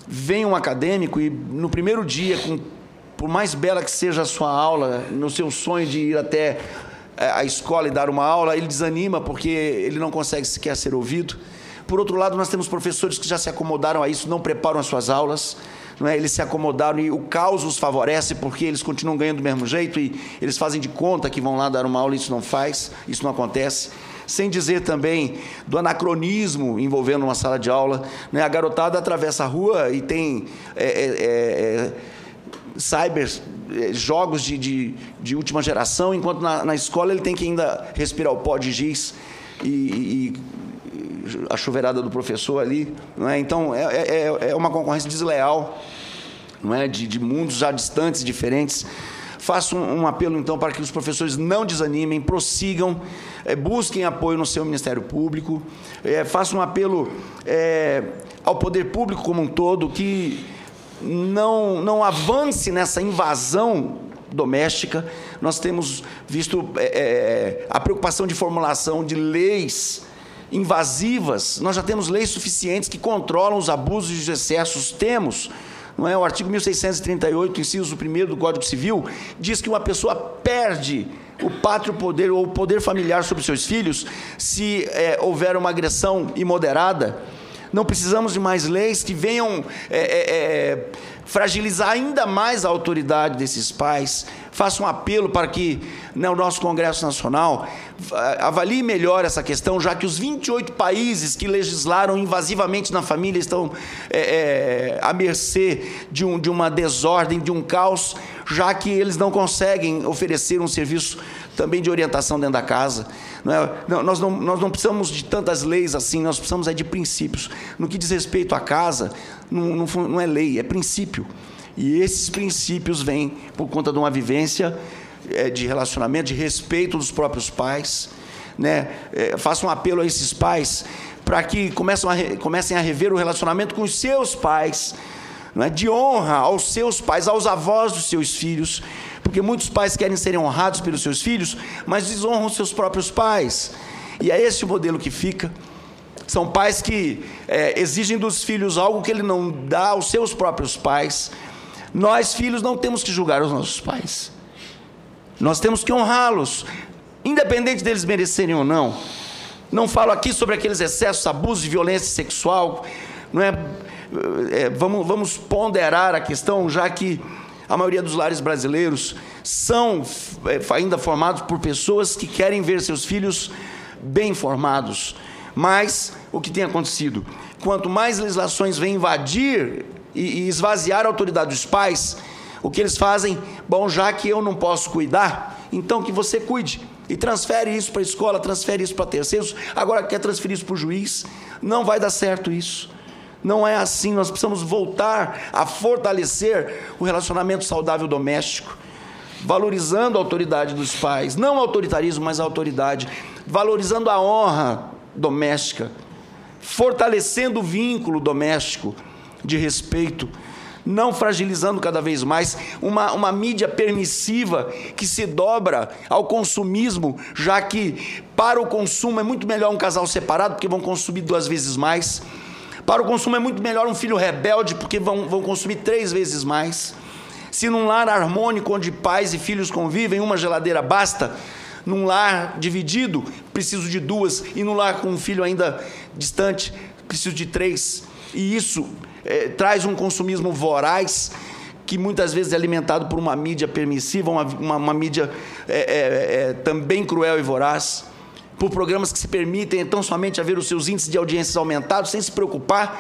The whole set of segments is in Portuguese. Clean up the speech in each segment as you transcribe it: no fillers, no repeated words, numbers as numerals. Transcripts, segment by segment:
vem um acadêmico e, no primeiro dia, por mais bela que seja a sua aula, no seu sonho de ir até a escola e dar uma aula, ele desanima porque ele não consegue sequer ser ouvido. Por outro lado, nós temos professores que já se acomodaram a isso, não preparam as suas aulas, não é? Eles se acomodaram e o caos os favorece porque eles continuam ganhando do mesmo jeito e eles fazem de conta que vão lá dar uma aula e isso não acontece. Sem dizer também do anacronismo envolvendo uma sala de aula, né? A garotada atravessa a rua e tem jogos de última geração, enquanto na escola ele tem que ainda respirar o pó de giz e a chuveirada do professor ali, não é? Então é uma concorrência desleal, não é? De mundos já distantes, diferentes. Faço um apelo, então, para que os professores não desanimem, prossigam, busquem apoio no seu Ministério Público. Faço um apelo ao poder público como um todo, que não avance nessa invasão doméstica. Nós temos visto a preocupação de formulação de leis invasivas. Nós já temos leis suficientes que controlam os abusos e os excessos. Temos, não é? O artigo 1638, inciso 1º do Código Civil, diz que uma pessoa perde o pátrio poder ou o poder familiar sobre seus filhos se houver uma agressão imoderada. Não precisamos de mais leis que venham fragilizar ainda mais a autoridade desses pais. Faço um apelo para que, né, o nosso Congresso Nacional avalie melhor essa questão, já que os 28 países que legislaram invasivamente na família estão à mercê de uma desordem, de um caos, já que eles não conseguem oferecer um serviço também de orientação dentro da casa. Nós não precisamos de tantas leis assim, nós precisamos de princípios. No que diz respeito à casa, não é lei, é princípio. E esses princípios vêm por conta de uma vivência de relacionamento, de respeito dos próprios pais, né? Faço um apelo a esses pais para que comecem a rever o relacionamento com os seus pais, não é? De honra aos seus pais, aos avós dos seus filhos, porque muitos pais querem serem honrados pelos seus filhos, mas desonram os seus próprios pais. E é esse o modelo que fica. São pais que exigem dos filhos algo que ele não dá aos seus próprios pais. Nós, filhos, não temos que julgar os nossos pais. Nós temos que honrá-los, independente deles merecerem ou não. Não falo aqui sobre aqueles excessos, abusos de violência sexual. Não é? Vamos ponderar a questão, já que a maioria dos lares brasileiros são ainda formados por pessoas que querem ver seus filhos bem formados. Mas o que tem acontecido? Quanto mais legislações vêm invadir e esvaziar a autoridade dos pais, o que eles fazem? Bom, já que eu não posso cuidar, então que você cuide. E transfere isso para a escola, transfere isso para terceiros. Agora quer transferir isso para o juiz? Não vai dar certo isso. Não é assim. Nós precisamos voltar a fortalecer o relacionamento saudável doméstico, valorizando a autoridade dos pais, não o autoritarismo, mas a autoridade, valorizando a honra doméstica, fortalecendo o vínculo doméstico de respeito, não fragilizando cada vez mais uma mídia permissiva que se dobra ao consumismo, já que para o consumo é muito melhor um casal separado, porque vão consumir 2 vezes mais. Para o consumo é muito melhor um filho rebelde, porque vão consumir 3 vezes mais. Se num lar harmônico, onde pais e filhos convivem, uma geladeira basta. Num lar dividido, preciso de 2. E num lar com um filho ainda distante, preciso de 3. E isso traz um consumismo voraz, que muitas vezes é alimentado por uma mídia permissiva, uma mídia também cruel e voraz, por programas que se permitem tão somente a ver os seus índices de audiências aumentados, sem se preocupar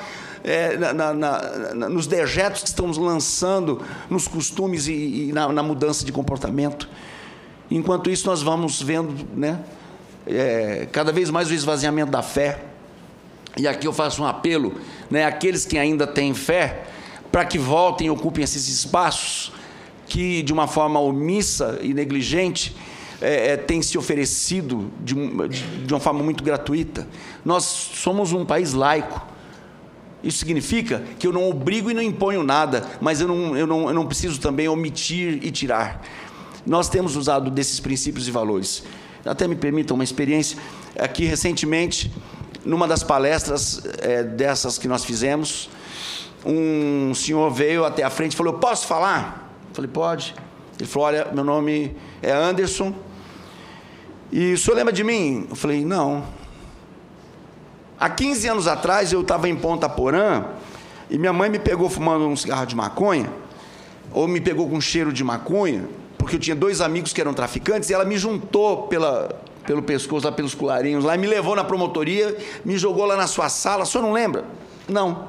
nos dejetos que estamos lançando, nos costumes e na mudança de comportamento. Enquanto isso, nós vamos vendo, né, cada vez mais o esvaziamento da fé. E aqui eu faço um apelo, né, àqueles que ainda têm fé, para que voltem e ocupem esses espaços que, de uma forma omissa e negligente, têm se oferecido de uma forma muito gratuita. Nós somos um país laico. Isso significa que eu não obrigo e não imponho nada, mas eu não preciso também omitir e tirar. Nós temos usado desses princípios e valores. Até me permitam uma experiência. Aqui, recentemente, numa das palestras dessas que nós fizemos, um senhor veio até a frente e falou: eu posso falar? Eu falei: pode. Ele falou: olha, meu nome é Anderson, e o senhor lembra de mim? Eu falei: não. Há 15 anos atrás, eu estava em Ponta Porã, e minha mãe me pegou fumando um cigarro de maconha, ou me pegou com cheiro de maconha, porque eu tinha 2 amigos que eram traficantes, e ela me juntou pelo pescoço, lá pelos colarinhos, lá, e me levou na promotoria, me jogou lá na sua sala. O senhor não lembra? Não.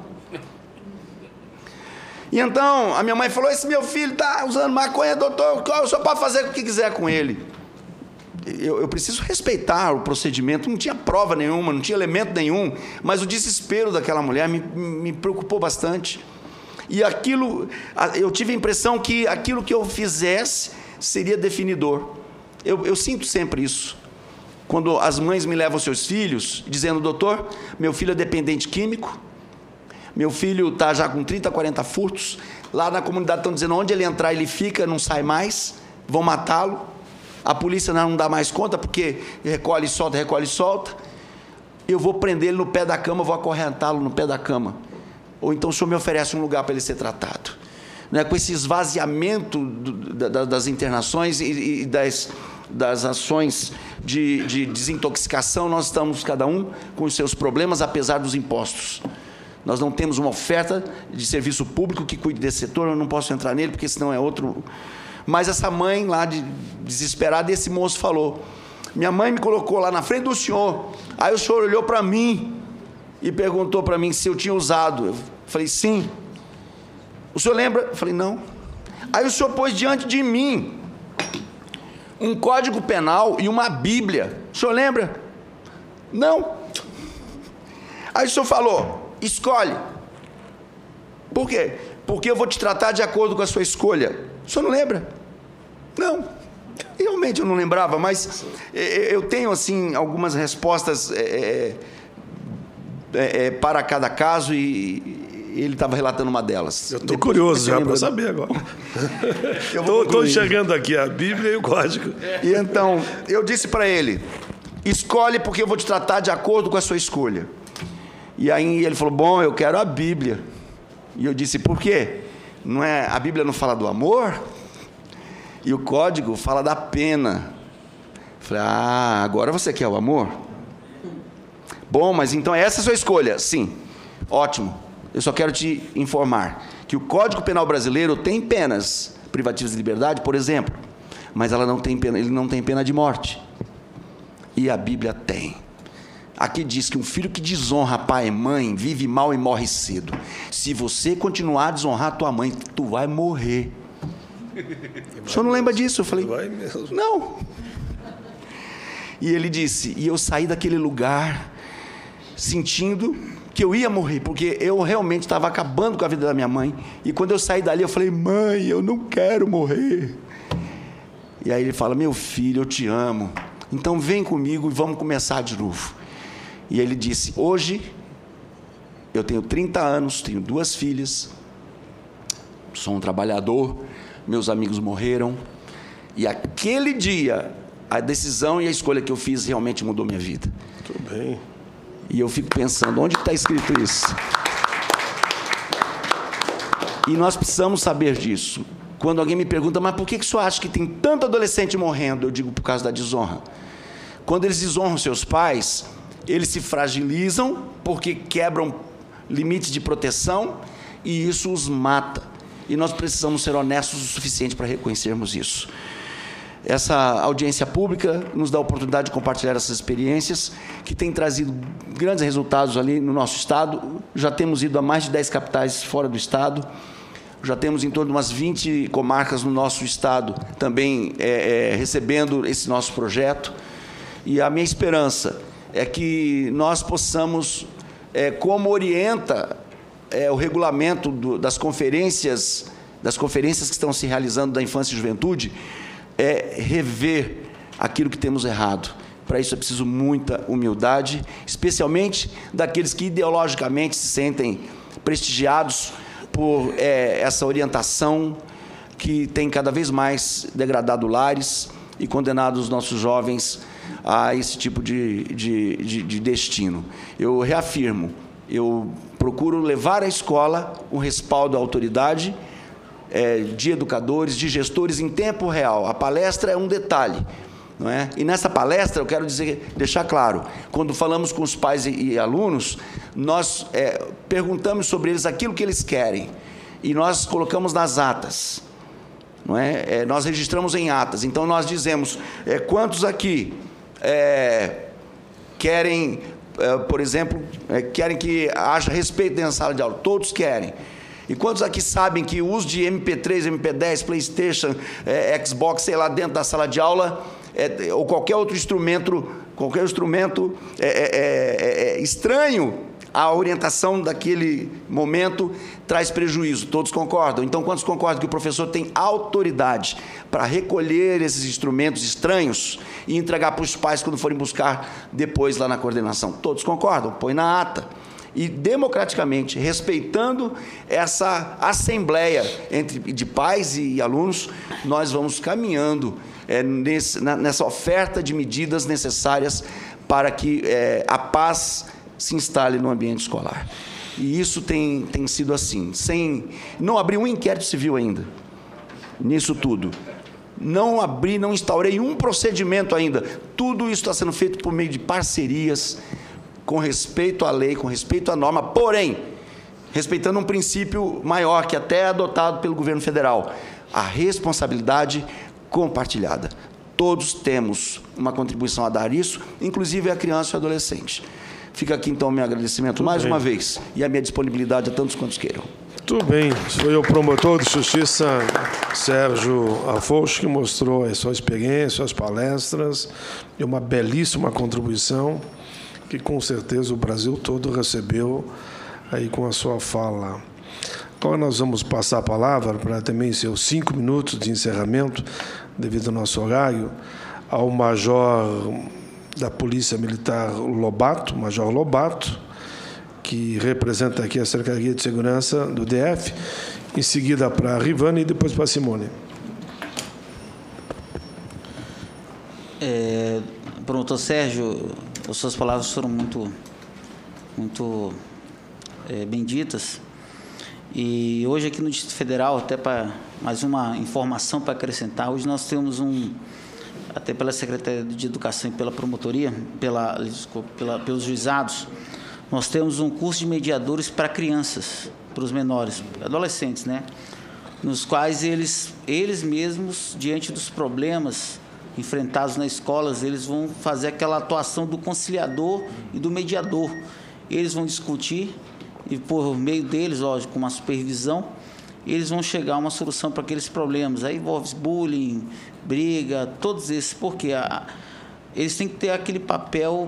E então, a minha mãe falou: esse meu filho está usando maconha, doutor, o senhor pode fazer o que quiser com ele. Eu preciso respeitar o procedimento. Não tinha prova nenhuma, não tinha elemento nenhum, mas o desespero daquela mulher me preocupou bastante. E aquilo, eu tive a impressão que aquilo que eu fizesse seria definidor. Eu sinto sempre isso. Quando as mães me levam seus filhos, dizendo: doutor, meu filho é dependente químico, meu filho está já com 30, 40 furtos, lá na comunidade estão dizendo: onde ele entrar ele fica, não sai mais, vão matá-lo, a polícia não dá mais conta, porque recolhe e solta, eu vou prender ele no pé da cama, vou acorrentá-lo no pé da cama, ou então o senhor me oferece um lugar para ele ser tratado. Não é? Com esse esvaziamento das internações e das ações de desintoxicação, nós estamos cada um com os seus problemas, apesar dos impostos. Nós não temos uma oferta de serviço público que cuide desse setor. Eu não posso entrar nele, porque senão é outro. Mas essa mãe lá, desesperada, esse moço falou: minha mãe me colocou lá na frente do senhor, aí o senhor olhou para mim e perguntou para mim se eu tinha usado. Eu falei: sim. O senhor lembra? Eu falei: não. Aí o senhor pôs diante de mim um código penal e uma Bíblia. O senhor lembra? Não. Aí o senhor falou: escolhe. Por quê? Porque eu vou te tratar de acordo com a sua escolha. O senhor não lembra? Não. Realmente eu não lembrava, mas eu tenho, assim, algumas respostas para cada caso, e ele estava relatando uma delas. Eu estou curioso já para saber agora. Estou enxergando aqui a Bíblia e o código. E então, eu disse para ele: escolhe, porque eu vou te tratar de acordo com a sua escolha. E aí ele falou: bom, eu quero a Bíblia. E eu disse: por quê? Não é, a Bíblia não fala do amor? E o código fala da pena. Eu falei: ah, agora você quer o amor? Bom, mas então essa é a sua escolha. Sim, ótimo. Eu só quero te informar que o Código Penal brasileiro tem penas privativas de liberdade, por exemplo, mas ela não tem pena, ele não tem pena de morte. E a Bíblia tem. Aqui diz que um filho que desonra pai e mãe vive mal e morre cedo. Se você continuar a desonrar tua mãe, tu vai morrer. O senhor não lembra disso? Eu falei: vai mesmo. Não. E ele disse, e eu saí daquele lugar sentindo que eu ia morrer, porque eu realmente estava acabando com a vida da minha mãe. E quando eu saí dali, eu falei: mãe, eu não quero morrer. E aí ele fala: meu filho, eu te amo, então vem comigo e vamos começar de novo. E ele disse: hoje eu tenho 30 anos, tenho 2 filhas, sou um trabalhador, meus amigos morreram, e aquele dia a decisão e a escolha que eu fiz realmente mudou minha vida. Tudo bem. E eu fico pensando: onde está escrito isso? E nós precisamos saber disso. Quando alguém me pergunta: mas por que o senhor acha que tem tanto adolescente morrendo? Eu digo: por causa da desonra. Quando eles desonram seus pais, eles se fragilizam porque quebram limites de proteção, e isso os mata. E nós precisamos ser honestos o suficiente para reconhecermos isso. Essa audiência pública nos dá a oportunidade de compartilhar essas experiências, que têm trazido grandes resultados ali no nosso estado. Já temos ido a mais de 10 capitais fora do estado, já temos em torno de umas 20 comarcas no nosso estado também recebendo esse nosso projeto. E a minha esperança é que nós possamos, como orienta o regulamento das conferências que estão se realizando da infância e juventude, rever aquilo que temos errado. Para isso é preciso muita humildade, especialmente daqueles que ideologicamente se sentem prestigiados por essa orientação que tem cada vez mais degradado lares e condenado os nossos jovens a esse tipo de destino. Eu reafirmo, eu procuro levar à escola o respaldo à autoridade, de educadores, de gestores em tempo real. A palestra é um detalhe, não é? E nessa palestra eu quero deixar claro, quando falamos com os pais e alunos, nós perguntamos sobre eles aquilo que eles querem e nós colocamos nas atas, não é? Nós registramos em atas. Então nós dizemos quantos aqui querem, por exemplo, querem que haja respeito dentro da sala de aula. Todos querem. E quantos aqui sabem que o uso de MP3, MP10, PlayStation, Xbox, sei lá, dentro da sala de aula, ou qualquer outro instrumento, estranho à orientação daquele momento, traz prejuízo? Todos concordam? Então, quantos concordam que o professor tem autoridade para recolher esses instrumentos estranhos e entregar para os pais quando forem buscar depois lá na coordenação? Todos concordam? Põe na ata. E, democraticamente, respeitando essa assembleia de pais e alunos, nós vamos caminhando nessa oferta de medidas necessárias para que a paz se instale no ambiente escolar. E isso tem sido assim. Não abri um inquérito civil ainda, nisso tudo. Não instaurei um procedimento ainda. Tudo isso está sendo feito por meio de parcerias, com respeito à lei, com respeito à norma, porém, respeitando um princípio maior, que até é adotado pelo governo federal, a responsabilidade compartilhada. Todos temos uma contribuição a dar isso, inclusive a criança e o adolescente. Fica aqui, então, o meu agradecimento mais uma vez e a minha disponibilidade a tantos quantos queiram. Tudo bem. Foi o promotor de justiça, Sérgio Afonso, que mostrou a sua experiência, suas palestras, e uma belíssima contribuição que, com certeza, o Brasil todo recebeu aí com a sua fala. Agora nós vamos passar a palavra, para também seus 5 minutos de encerramento, devido ao nosso horário, ao major da Polícia Militar Lobato, Major Lobato, que representa aqui a Secretaria de Segurança do DF, em seguida para a Rivane e depois para a Simone. Promotor Sérgio, as suas palavras foram muito bem ditas. E hoje aqui no Distrito Federal, até para mais uma informação para acrescentar, hoje nós temos até pela Secretaria de Educação e pela promotoria, pelos juizados, nós temos um curso de mediadores para crianças, para os menores, adolescentes, né? Nos quais eles mesmos, diante dos problemas enfrentados nas escolas, eles vão fazer aquela atuação do conciliador e do mediador. Eles vão discutir e, por meio deles, lógico, com uma supervisão, eles vão chegar a uma solução para aqueles problemas. Aí envolve bullying, briga, todos esses, porque eles têm que ter aquele papel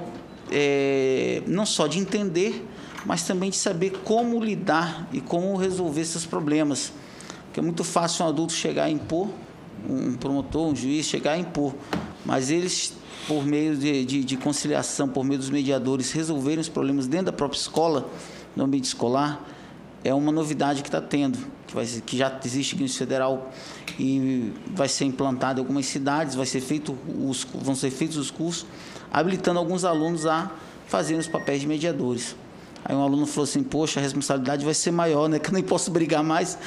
não só de entender, mas também de saber como lidar e como resolver esses problemas. Porque é muito fácil um adulto chegar a impor, um promotor, um juiz chegar a impor, mas eles, por meio de conciliação, por meio dos mediadores, resolverem os problemas dentro da própria escola, no ambiente escolar, é uma novidade que está tendo, que já existe aqui no Federal e vai ser implantado em algumas cidades, vão ser feitos os cursos, habilitando alguns alunos a fazerem os papéis de mediadores. Aí um aluno falou assim, poxa, a responsabilidade vai ser maior, né? Que eu nem posso brigar mais.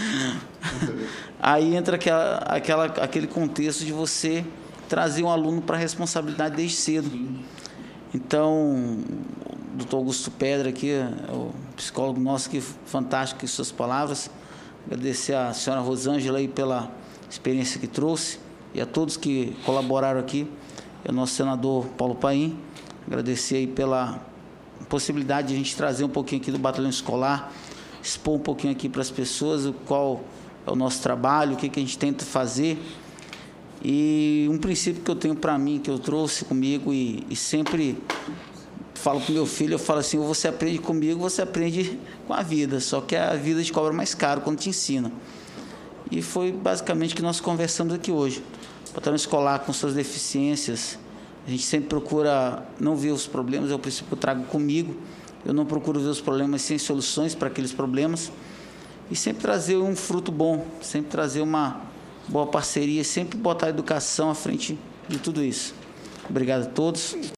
Aí entra aquele contexto de você trazer um aluno para a responsabilidade desde cedo. Então, o doutor Augusto Pedra aqui, o psicólogo nosso, que fantástico em suas palavras. Agradecer à senhora Rosângela aí pela experiência que trouxe e a todos que colaboraram aqui. E ao nosso senador Paulo Paim. Agradecer aí pela possibilidade de a gente trazer um pouquinho aqui do batalhão escolar, expor um pouquinho aqui para as pessoas qual é o nosso trabalho, o que a gente tenta fazer. E um princípio que eu tenho para mim, que eu trouxe comigo e sempre falo para o meu filho, eu falo assim, ou você aprende comigo, você aprende com a vida, só que a vida te cobra mais caro quando te ensina. E foi basicamente o que nós conversamos aqui hoje. O batalhão escolar com suas deficiências, a gente sempre procura não ver os problemas, é o princípio que eu trago comigo, eu não procuro ver os problemas sem soluções para aqueles problemas, e sempre trazer um fruto bom, sempre trazer uma boa parceria, sempre botar a educação à frente de tudo isso. Obrigado a todos.